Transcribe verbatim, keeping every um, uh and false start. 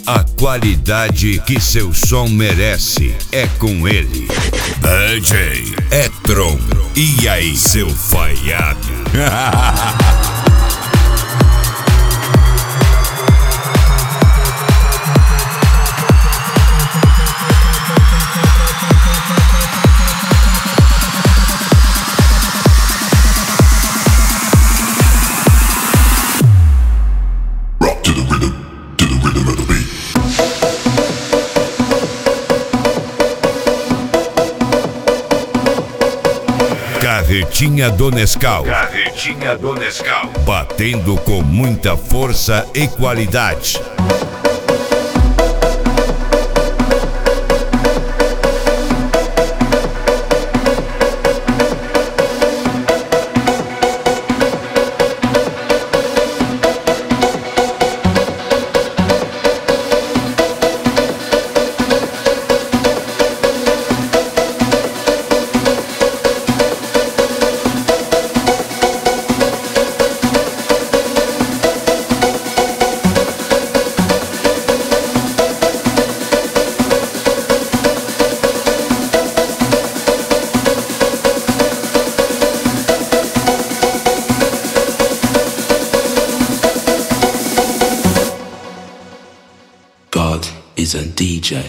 A qualidade que seu som merece é com ele. D J E-Tron. E aí, seu falhado? Carretinha do Nescau. Carretinha do Nescau. Batendo com muita força e qualidade. God is a D J.